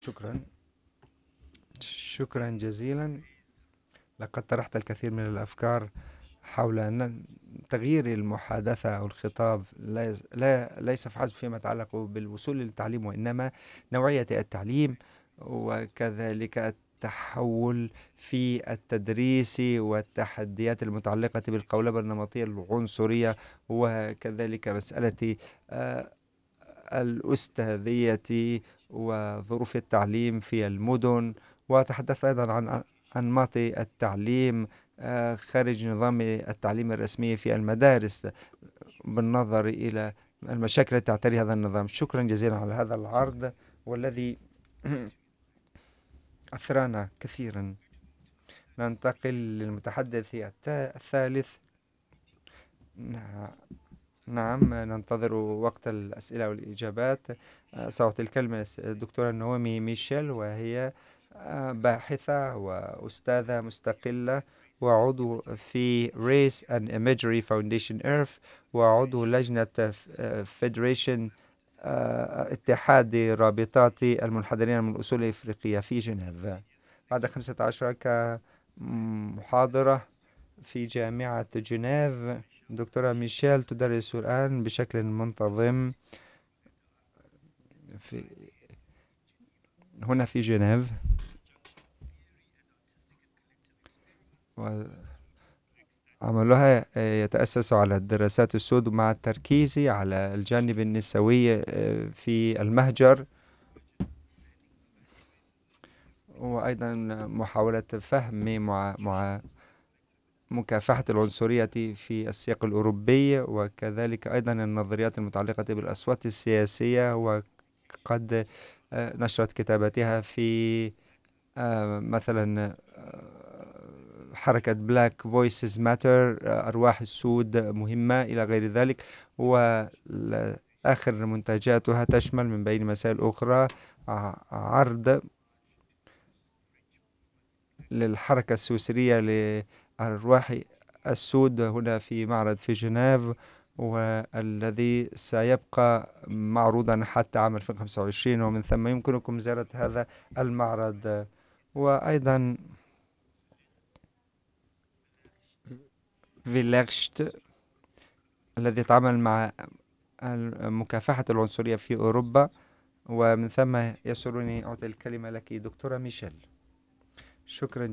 شكرا. شكرا جزيلا. لقد طرحت الكثير من الأفكار حول أن تغيير المحادثة أو الخطاب ليس فحسب فيما يتعلق بالوصول للتعليم، وإنما نوعية التعليم، وكذلك التحول في التدريس والتحديات المتعلقة بالقولبة النمطية العنصرية، وكذلك مسألة آه، الأستاذية وظروف التعليم في المدن. وتحدث أيضا عن أنماط التعليم خارج نظام التعليم الرسمي في المدارس، بالنظر إلى المشاكل التي تعتري هذا النظام. شكرا جزيلا على هذا العرض والذي أثرنا كثيرا. ننتقل للمتحدث الثالث. نعم، ننتظر وقت الأسئلة والإجابات. سأعطي الكلمة الدكتورة نومي ميشيل، وهي باحثة وأستاذة مستقلة وعضو في Race and Imagery Foundation Earth، وعضو لجنة Federation اتحاد رابطات المنحدرين من الأصول الإفريقية في جنيف. بعد 15 كمحاضرة في جامعة جنيف، دكتورة ميشيل تدرس الآن بشكل منتظم في هنا في جنيف، وعملها يتأسس على الدراسات السود مع التركيز على الجانب النسوي في المهجر، وأيضا محاولة فهم مع مكافحة العنصرية في السياق الأوروبي، وكذلك أيضا النظريات المتعلقة بالأصوات السياسية. وقد نشرت كتاباتها في مثلا حركة Black Voices Matter، أرواح السود مهمة إلى غير ذلك. وآخر منتجاتها تشمل من بين مسائل أخرى عرض للحركة السويسرية لأرواح السود هنا في معرض في جنيف، والذي سيبقى معروضا حتى عام 2025، ومن ثم يمكنكم زيارة هذا المعرض. وأيضا فيليغشت الذي يتعامل مع مكافحة العنصرية في أوروبا. ومن ثم يسرني أعطي الكلمة لك دكتورة ميشيل. شكرا